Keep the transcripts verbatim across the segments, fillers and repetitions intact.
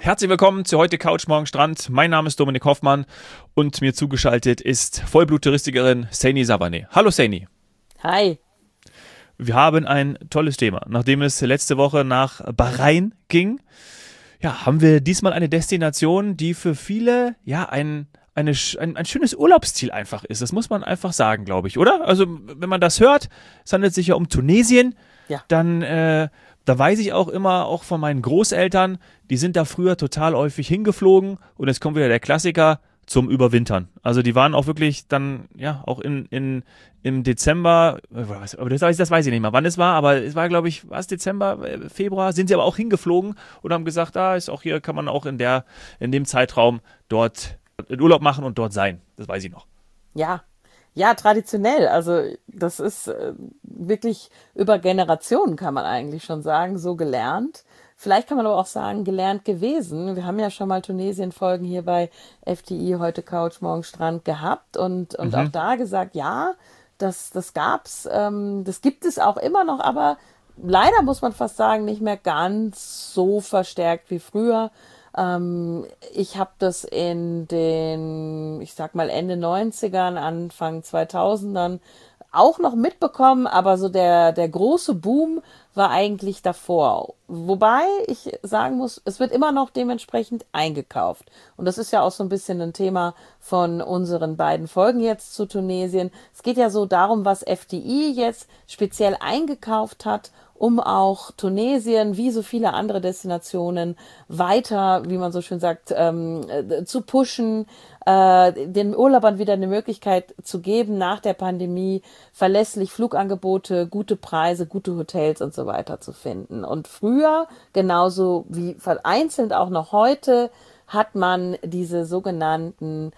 Herzlich willkommen zu heute Couch Morgen Strand. Mein Name ist Dominik Hoffmann und mir zugeschaltet ist Vollblut-Touristikerin Saini Sabaneh. Hallo Saini. Hi. Wir haben ein tolles Thema. Nachdem es letzte Woche nach Bahrain ging, ja, haben wir diesmal eine Destination, die für viele ja ein, eine, ein, ein schönes Urlaubsziel einfach ist. Das muss man einfach sagen, glaube ich, oder? Also wenn man das hört, es handelt sich ja um Tunesien, ja. dann äh, da weiß ich auch immer, auch von meinen Großeltern, die sind da früher total häufig hingeflogen und jetzt kommt wieder der Klassiker zum Überwintern. Also die waren auch wirklich dann, ja, auch in, in, im Dezember, aber das, das weiß ich nicht mehr, wann es war, aber es war, glaube ich, was, Dezember, Februar, sind sie aber auch hingeflogen und haben gesagt, da ist auch hier, kann man auch in der, in dem Zeitraum dort Urlaub machen und dort sein. Das weiß ich noch. Ja. Ja, traditionell. Also das ist äh, wirklich über Generationen, kann man eigentlich schon sagen, so gelernt. Vielleicht kann man aber auch sagen, gelernt gewesen. Wir haben ja schon mal Tunesien-Folgen hier bei F D I, heute Couch, morgen Strand gehabt und, und mhm. auch da gesagt, ja, das, das gab's, ähm, das gibt es auch immer noch, aber leider muss man fast sagen, nicht mehr ganz so verstärkt wie früher. Ich habe das in den, ich sag mal Ende neunzigern, Anfang zweitausendern auch noch mitbekommen, aber so der, der große Boom war eigentlich davor. Wobei ich sagen muss, es wird immer noch dementsprechend eingekauft. Und das ist ja auch so ein bisschen ein Thema von unseren beiden Folgen jetzt zu Tunesien. Es geht ja so darum, was F D I jetzt speziell eingekauft hat, um auch Tunesien, wie so viele andere Destinationen, weiter, wie man so schön sagt, ähm, zu pushen, äh, den Urlaubern wieder eine Möglichkeit zu geben, nach der Pandemie verlässlich Flugangebote, gute Preise, gute Hotels und so weiter zu finden. Und früher, genauso wie vereinzelt auch noch heute, hat man diese sogenannten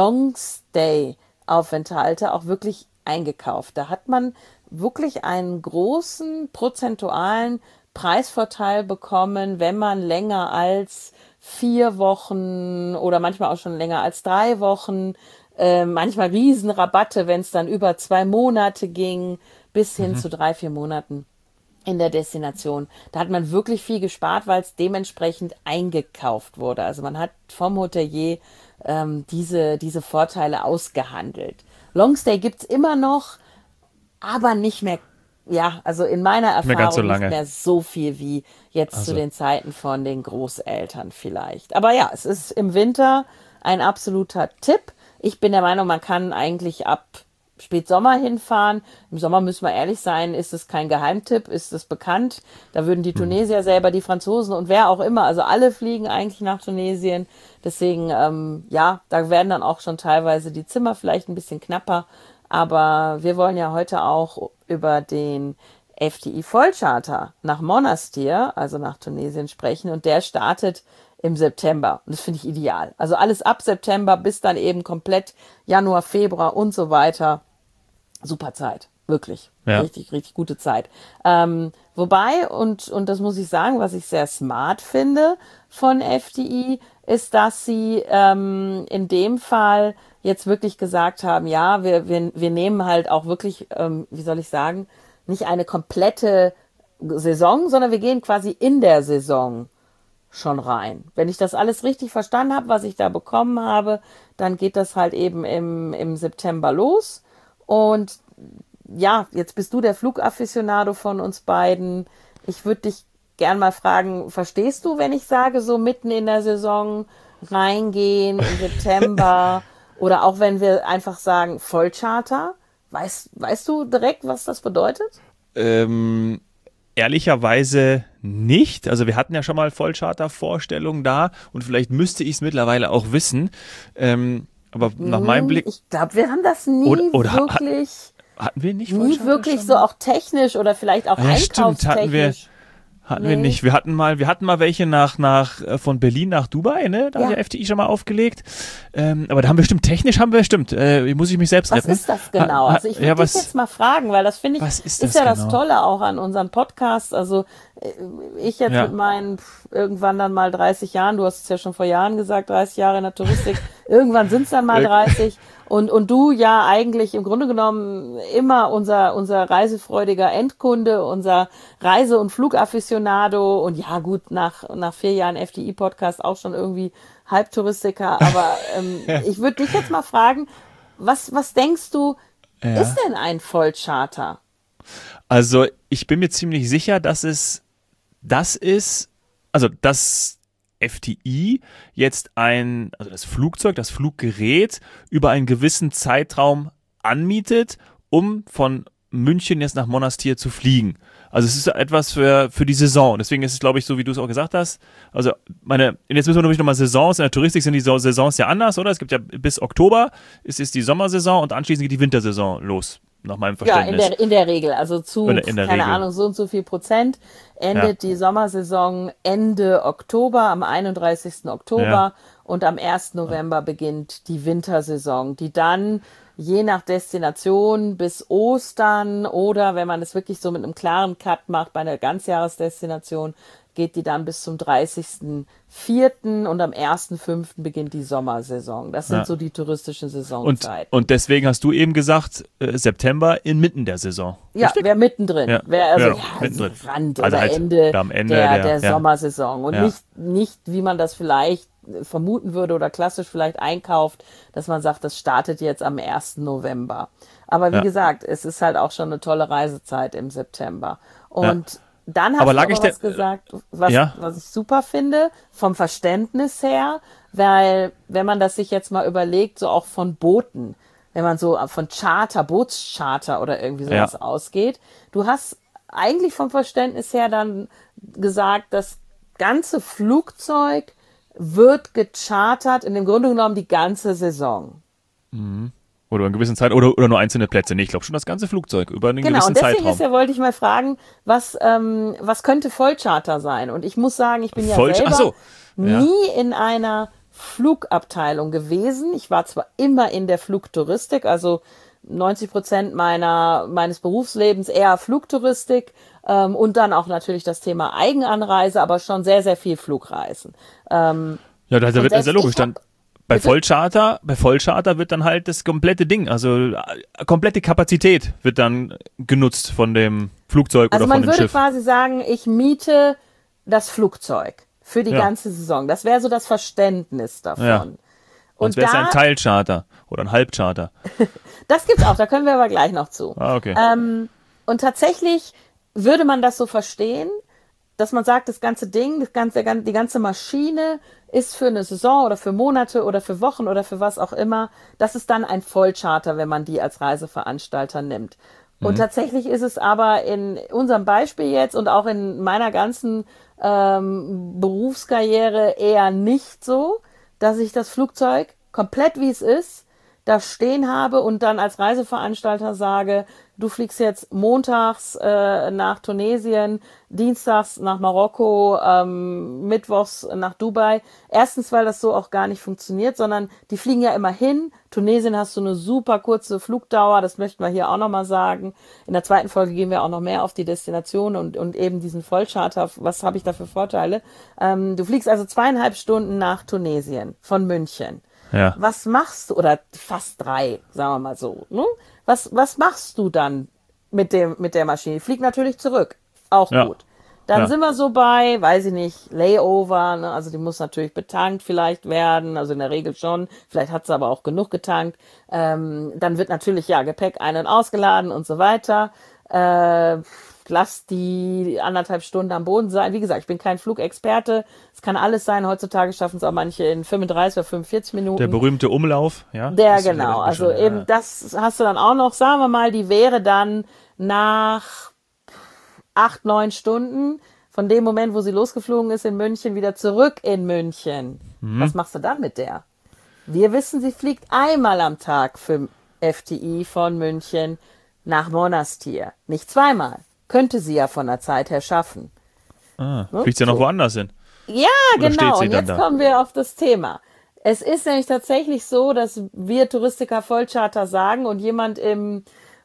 Long-Stay-Aufenthalte auch wirklich eingekauft. Da hat man wirklich einen großen prozentualen Preisvorteil bekommen, wenn man länger als vier Wochen oder manchmal auch schon länger als drei Wochen, äh, manchmal Riesenrabatte, wenn es dann über zwei Monate ging, bis hin mhm. zu drei, vier Monaten in der Destination. Da hat man wirklich viel gespart, weil es dementsprechend eingekauft wurde. Also man hat vom Hotelier ähm, diese, diese Vorteile ausgehandelt. Longstay gibt's immer noch, aber nicht mehr, ja, also in meiner Erfahrung so nicht mehr so viel wie jetzt also. zu den Zeiten von den Großeltern vielleicht. Aber ja, es ist im Winter ein absoluter Tipp. Ich bin der Meinung, man kann eigentlich ab Spätsommer hinfahren. Im Sommer müssen wir ehrlich sein, ist es kein Geheimtipp, ist es bekannt. Da würden die Tunesier selber, die Franzosen und wer auch immer, also alle fliegen eigentlich nach Tunesien. Deswegen, ähm, ja, da werden dann auch schon teilweise die Zimmer vielleicht ein bisschen knapper. Aber wir wollen ja heute auch über den F D I-Vollcharter nach Monastir, also nach Tunesien, sprechen. Und der startet im September. Und das finde ich ideal. Also alles ab September bis dann eben komplett Januar, Februar und so weiter. Super Zeit. Wirklich. Ja. Richtig, richtig gute Zeit. Ähm, wobei, und, und das muss ich sagen, was ich sehr smart finde von F D I, ist, dass sie ähm, in dem Fall jetzt wirklich gesagt haben, ja, wir, wir, wir nehmen halt auch wirklich, ähm, wie soll ich sagen, nicht eine komplette Saison, sondern wir gehen quasi in der Saison schon rein. Wenn ich das alles richtig verstanden habe, was ich da bekommen habe, dann geht das halt eben im, im September los. Und ja, jetzt bist du der Flugafficionado von uns beiden. Ich würde dich gern mal fragen, verstehst du, wenn ich sage, so mitten in der Saison reingehen im September oder auch wenn wir einfach sagen Vollcharter? Weißt, weißt du direkt, was das bedeutet? Ähm, ehrlicherweise nicht. Also wir hatten ja schon mal Vollcharter-Vorstellungen da und vielleicht müsste ich es mittlerweile auch wissen. Ähm, aber nach hm, meinem Blick... Ich glaube, wir haben das nie oder, oder wirklich... Hatten wir nicht Nie wirklich schon? So auch technisch oder vielleicht auch ah, ja, einkaufstechnisch. Stimmt, hatten wir, hatten nee. wir nicht. Wir hatten mal, wir hatten mal welche nach, nach, von Berlin nach Dubai, ne? Da ja. hat der F D I schon mal aufgelegt. Ähm, aber da haben wir stimmt, technisch haben wir, stimmt, äh, muss ich mich selbst was retten. Was ist das genau? Ha, ha, also ich würde ja, dich jetzt mal fragen, weil das finde ich, ist, ist ja genau? das Tolle auch an unseren Podcasts. Also Ich jetzt Ja. mit meinen pff, irgendwann dann mal dreißig Jahren, du hast es ja schon vor Jahren gesagt, dreißig Jahre in der Touristik, irgendwann sind es dann mal dreißig und, und du ja eigentlich im Grunde genommen immer unser, unser reisefreudiger Endkunde, unser Reise- und Flugafficionado und ja gut, nach, nach vier Jahren F D I-Podcast auch schon irgendwie Halbtouristiker, aber ähm, ich würde dich jetzt mal fragen, was, was denkst du, Ja. ist denn ein Vollcharter? Also ich bin mir ziemlich sicher, dass es das ist, also dass F T I jetzt ein, also das Flugzeug, das Fluggerät über einen gewissen Zeitraum anmietet, um von München jetzt nach Monastir zu fliegen. Also es ist etwas für, für die Saison. Deswegen ist es, glaube ich, so wie du es auch gesagt hast. Also meine, jetzt müssen wir nämlich nochmal Saisons. In der Touristik sind die Saisons ja anders, oder? Es gibt ja bis Oktober ist, ist die Sommersaison und anschließend geht die Wintersaison los. Nach meinem Ja, Verständnis. in der, in der Regel. Also zu, In der- in der keine Regel. Ahnung, so und so viel Prozent endet die Sommersaison Ende Oktober, am einunddreißigsten Oktober Ja. und am ersten November beginnt die Wintersaison, die dann je nach Destination bis Ostern oder wenn man es wirklich so mit einem klaren Cut macht bei einer Ganzjahresdestination, geht die dann bis zum dreißigsten vierten und am ersten fünften beginnt die Sommersaison. Das sind Ja. so die touristischen Und, Saisonzeiten. und deswegen hast du eben gesagt, äh, September inmitten der Saison. Ja, Richtig? wer mittendrin. Ja. Wer also, Ja, ja, mittendrin. Rand Also oder halt Ende, am Ende der, der- der ja. Sommersaison. Und Ja. nicht, nicht, wie man das vielleicht vermuten würde oder klassisch vielleicht einkauft, dass man sagt, das startet jetzt am ersten November. Aber wie Ja. gesagt, es ist halt auch schon eine tolle Reisezeit im September. Und dann hast Aber du lag aber ich was denn- gesagt, was, Ja. was ich super finde, vom Verständnis her, weil wenn man das sich jetzt mal überlegt, so auch von Booten, wenn man so von Charter, Bootscharter oder irgendwie sowas Ja. ausgeht, du hast eigentlich vom Verständnis her dann gesagt, das ganze Flugzeug wird gechartert, in dem Grunde genommen die ganze Saison. Oder in gewissen Zeit oder, oder nur einzelne Plätze. Nee, ich glaube schon das ganze Flugzeug über einen Genau, gewissen und deswegen Zeitraum. ist ja, wollte ich mal fragen, was, ähm, was könnte Vollcharter sein? Und ich muss sagen, ich bin ja Voll- selber ach so. Ja. nie in einer Flugabteilung gewesen. Ich war zwar immer in der Flugtouristik, also neunzig Prozent meiner, meines Berufslebens eher Flugtouristik ähm, und dann auch natürlich das Thema Eigenanreise, aber schon sehr, sehr viel Flugreisen. Ähm, Ja, da, da Und wird das selbst ja logisch. ich Dann hab- bei Bitte? Vollcharter, bei Vollcharter wird dann halt das komplette Ding, also äh, komplette Kapazität wird dann genutzt von dem Flugzeug Also oder man von dem würde Schiff. quasi sagen, ich miete das Flugzeug für die Ja. ganze Saison. Das wäre so das Verständnis davon. Ja. Und Sonst wäre es da, ein Teilcharter oder ein Halbcharter. das gibt's auch, da können wir aber gleich noch zu. Ah, okay. Ähm, und tatsächlich würde man das so verstehen, dass man sagt, das ganze Ding, das ganze, die ganze Maschine ist für eine Saison oder für Monate oder für Wochen oder für was auch immer. Das ist dann ein Vollcharter, wenn man die als Reiseveranstalter nimmt. Und tatsächlich ist es aber in unserem Beispiel jetzt und auch in meiner ganzen ähm, Berufskarriere eher nicht so, dass ich das Flugzeug komplett wie es ist da stehen habe und dann als Reiseveranstalter sage, du fliegst jetzt montags äh, nach Tunesien, dienstags nach Marokko, ähm, mittwochs nach Dubai. Erstens, weil das so auch gar nicht funktioniert, sondern die fliegen ja immer hin. Tunesien hast du eine super kurze Flugdauer, das möchten wir hier auch nochmal sagen. In der zweiten Folge gehen wir auch noch mehr auf die Destination und, und eben diesen Vollcharter. Was habe ich da für Vorteile? Ähm, du fliegst also zweieinhalb Stunden nach Tunesien von München. Ja. Was machst du, oder fast drei, sagen wir mal so, ne? Was, was machst du dann mit dem, mit der Maschine? Flieg natürlich zurück. Auch Ja. gut. Dann Ja. sind wir so bei, weiß ich nicht, Layover, ne? Also die muss natürlich betankt vielleicht werden, also in der Regel schon. Vielleicht hat sie aber auch genug getankt. Ähm, dann wird natürlich, ja, Gepäck ein- und ausgeladen und so weiter. Äh, lass die anderthalb Stunden am Boden sein. Wie gesagt, ich bin kein Flugexperte. Es kann alles sein. Heutzutage schaffen es auch manche in fünfunddreißig oder fünfundvierzig Minuten. Der berühmte Umlauf, ja. Der, Das ist genau. ja Also schon, eben, ja. das hast du dann auch noch, sagen wir mal, die wäre dann nach acht, neun Stunden von dem Moment, wo sie losgeflogen ist in München, wieder zurück in München. Mhm. Was machst du dann mit der? Wir wissen, sie fliegt einmal am Tag für F T I von München nach Monastir. Nicht zweimal. Könnte sie ja von der Zeit her schaffen. Ah, fliegt ja noch So. woanders hin. Ja, Oder steht genau. sie Und dann jetzt da? kommen wir auf das Thema. Es ist nämlich tatsächlich so, dass wir Touristiker Vollcharter sagen und jemand im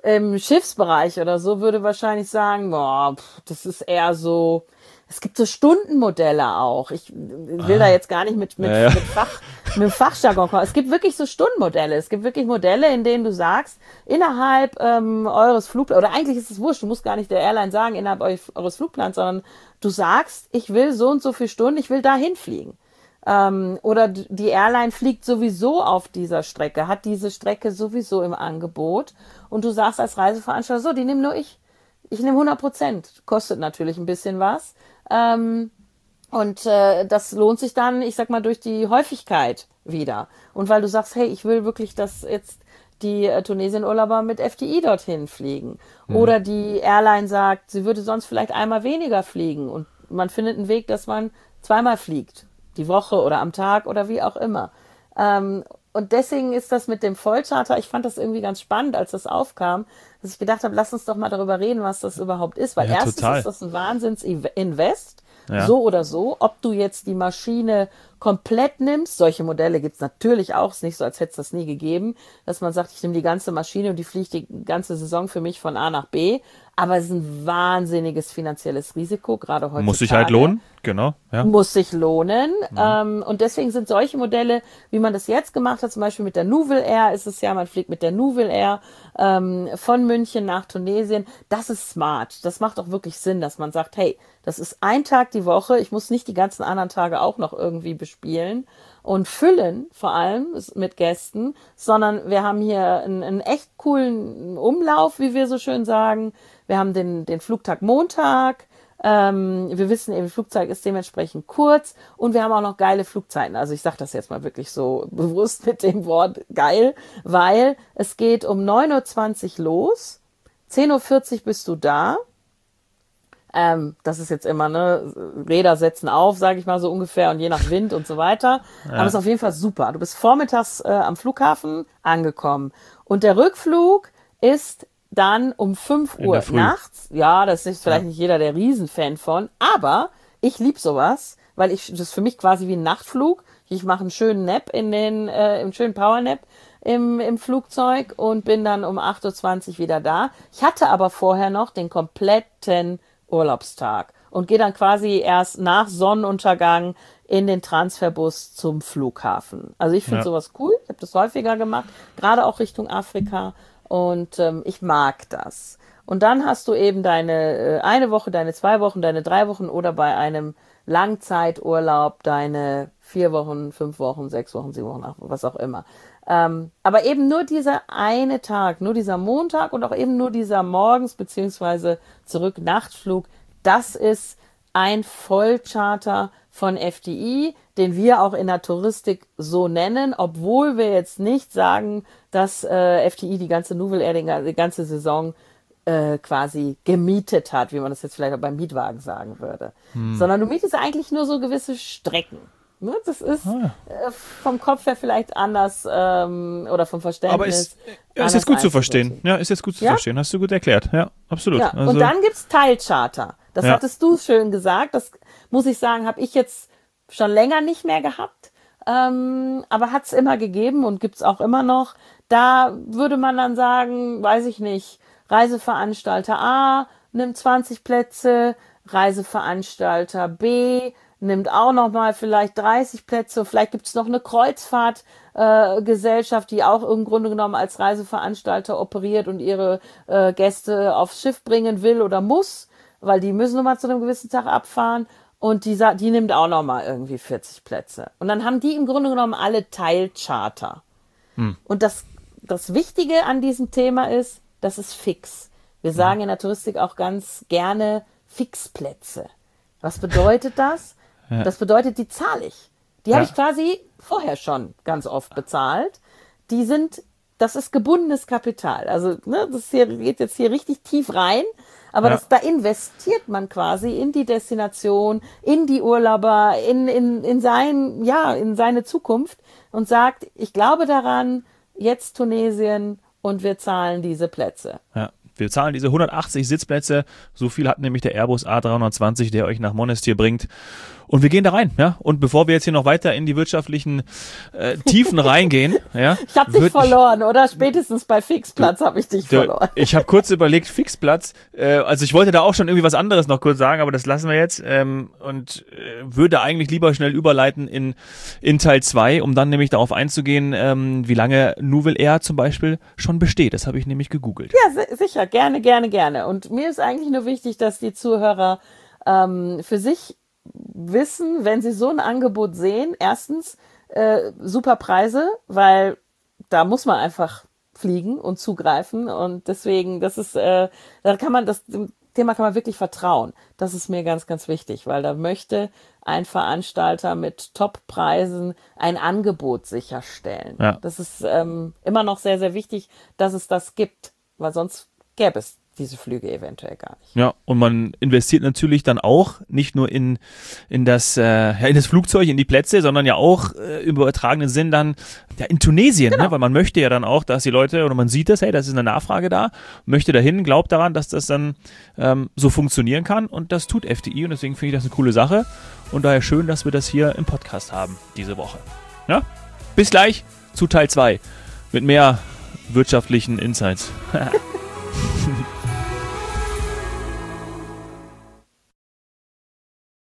im Schiffsbereich oder so würde wahrscheinlich sagen, boah, pff, das ist eher so, es gibt so Stundenmodelle auch. Ich will ah. da jetzt gar nicht mit, mit, ja, ja. mit, Fach, mit Fachjargon kommen. Es gibt wirklich so Stundenmodelle. Es gibt wirklich Modelle, in denen du sagst, innerhalb ähm, eures Flugplans, oder eigentlich ist es wurscht, du musst gar nicht der Airline sagen, innerhalb eures Flugplans, sondern du sagst, ich will so und so viele Stunden, ich will dahin fliegen. Ähm, oder die Airline fliegt sowieso auf dieser Strecke, hat diese Strecke sowieso im Angebot und du sagst als Reiseveranstalter, so, die nehme nur ich. Ich nehme hundert Prozent. Kostet natürlich ein bisschen was. Ähm, und äh, das lohnt sich dann, ich sag mal, durch die Häufigkeit wieder. Und weil du sagst, hey, ich will wirklich, dass jetzt die äh, Tunesien-Urlauber mit F D I dorthin fliegen. Mhm. Oder die Airline sagt, sie würde sonst vielleicht einmal weniger fliegen und man findet einen Weg, dass man zweimal fliegt. Die Woche oder am Tag oder wie auch immer. Ähm, und deswegen ist das mit dem Vollcharter, ich fand das irgendwie ganz spannend, als das aufkam, dass ich gedacht habe, lass uns doch mal darüber reden, was das überhaupt ist. Weil ja, erstens total. Ist das ein Wahnsinns-Invest, ja. so oder so. Ob du jetzt die Maschine komplett nimmst, solche Modelle gibt's natürlich auch, ist nicht so, als hätte es das nie gegeben, dass man sagt, ich nehme die ganze Maschine und die fliegt die ganze Saison für mich von A nach B. Aber es ist ein wahnsinniges finanzielles Risiko, gerade heutzutage. Muss sich halt lohnen, genau. Ja. Muss sich lohnen. Mhm. Ähm, und deswegen sind solche Modelle, wie man das jetzt gemacht hat, zum Beispiel mit der Nouvel Air, ist es ja, man fliegt mit der Nouvel Air ähm, von München nach Tunesien. Das ist smart. Das macht auch wirklich Sinn, dass man sagt, hey, das ist ein Tag die Woche. Ich muss nicht die ganzen anderen Tage auch noch irgendwie bespielen und füllen, vor allem mit Gästen, sondern wir haben hier einen, einen echt coolen Umlauf, wie wir so schön sagen. Wir haben den, den Flugtag Montag. Ähm, wir wissen eben, Flugzeug ist dementsprechend kurz und wir haben auch noch geile Flugzeiten. Also ich sage das jetzt mal wirklich so bewusst mit dem Wort geil, weil es geht um neun Uhr zwanzig los, zehn Uhr vierzig bist du da. Ähm, das ist jetzt immer, ne, Räder setzen auf, sage ich mal so ungefähr und je nach Wind und so weiter. Ja. Aber es ist auf jeden Fall super. Du bist vormittags äh, am Flughafen angekommen und der Rückflug ist dann um fünf Uhr nachts. Ja, das ist vielleicht ja. nicht jeder der Riesenfan von, aber ich lieb sowas, weil ich das ist für mich quasi wie ein Nachtflug. Ich mache einen schönen Nap in den, äh, einen schönen Powernap im, im Flugzeug und bin dann um acht Uhr zwanzig wieder da. Ich hatte aber vorher noch den kompletten Urlaubstag und gehe dann quasi erst nach Sonnenuntergang in den Transferbus zum Flughafen. Also ich finde ja. sowas cool. Ich habe das häufiger gemacht, gerade auch Richtung Afrika. Und ähm, ich mag das. Und dann hast du eben deine äh, eine Woche, deine zwei Wochen, deine drei Wochen oder bei einem Langzeiturlaub deine vier Wochen, fünf Wochen, sechs Wochen, sieben Wochen, acht Wochen, was auch immer. Ähm, aber eben nur dieser eine Tag, nur dieser Montag und auch eben nur dieser Morgens- beziehungsweise Zurück-Nachtflug, das ist ein Vollcharter von F D I, den wir auch in der Touristik so nennen, obwohl wir jetzt nicht sagen, dass äh, F D I die ganze Nouvel Air, die, die ganze Saison äh, quasi gemietet hat, wie man das jetzt vielleicht auch beim Mietwagen sagen würde. Hm. Sondern du mietest eigentlich nur so gewisse Strecken. Ne? Das ist ah. äh, vom Kopf her vielleicht anders ähm, oder vom Verständnis. Aber ist, ja, ist jetzt gut zu verstehen. Ja, ist jetzt gut zu ja? verstehen. Hast du gut erklärt. Ja, absolut. Ja. Also, und dann gibt's Teilcharter. Das ja. hattest du schön gesagt. Das muss ich sagen, habe ich jetzt schon länger nicht mehr gehabt. Ähm, aber hat's immer gegeben und gibt's auch immer noch. Da würde man dann sagen, weiß ich nicht, Reiseveranstalter A nimmt zwanzig Plätze, Reiseveranstalter B nimmt auch noch mal vielleicht dreißig Plätze. Vielleicht gibt's noch eine Kreuzfahrtgesellschaft, äh, die auch im Grunde genommen als Reiseveranstalter operiert und ihre äh, Gäste aufs Schiff bringen will oder muss, weil die müssen nochmal zu einem gewissen Tag abfahren. Und die, die nimmt auch nochmal irgendwie vierzig Plätze. Und dann haben die im Grunde genommen alle Teilcharter. Hm. Und das, das Wichtige an diesem Thema ist, das ist fix. Wir sagen in der Touristik auch ganz gerne Fixplätze. Was bedeutet das? Ja. Das bedeutet, die zahle ich. Die ja. habe ich quasi vorher schon ganz oft bezahlt. Die sind, das ist gebundenes Kapital. Also ne, das hier, geht jetzt hier richtig tief rein. Aber ja. das, da investiert man quasi in die Destination, in die Urlauber, in, in, in, sein, ja, in seine Zukunft und sagt, ich glaube daran, jetzt Tunesien und wir zahlen diese Plätze. Ja. Wir zahlen diese hundertachtzig Sitzplätze, so viel hat nämlich der Airbus A dreihundertzwanzig, der euch nach Monestier bringt. Und wir gehen da rein, ja. Und bevor wir jetzt hier noch weiter in die wirtschaftlichen äh, Tiefen reingehen, ja. Ich habe dich verloren, ich, oder? Spätestens bei Fixplatz habe ich dich du, verloren. Ich habe kurz überlegt, Fixplatz. Äh, also ich wollte da auch schon irgendwie was anderes noch kurz sagen, aber das lassen wir jetzt. Ähm, und äh, würde eigentlich lieber schnell überleiten in, in Teil zwei, um dann nämlich darauf einzugehen, ähm, wie lange Nouvelle Air zum Beispiel schon besteht. Das habe ich nämlich gegoogelt. Ja, si- sicher. Gerne, gerne, gerne. Und mir ist eigentlich nur wichtig, dass die Zuhörer ähm, für sich wissen, wenn sie so ein Angebot sehen, erstens äh, super Preise, weil da muss man einfach fliegen und zugreifen und deswegen, das ist, äh, da kann man, das dem Thema kann man wirklich vertrauen. Das ist mir ganz, ganz wichtig, weil da möchte ein Veranstalter mit Top-Preisen ein Angebot sicherstellen. Ja. Das ist ähm, immer noch sehr, sehr wichtig, dass es das gibt, weil sonst gäbe es diese Flüge eventuell gar nicht. Ja, und man investiert natürlich dann auch nicht nur in, in, das, äh, ja, in das Flugzeug, in die Plätze, sondern ja auch äh, im übertragenen Sinn dann ja, in Tunesien, genau. ne? Weil man möchte ja dann auch, dass die Leute, oder man sieht das, hey, das ist eine Nachfrage da, möchte dahin, glaubt daran, dass das dann ähm, so funktionieren kann und das tut F D I und deswegen finde ich das eine coole Sache und daher schön, dass wir das hier im Podcast haben diese Woche. Ja? Bis gleich zu Teil zwei mit mehr wirtschaftlichen Insights.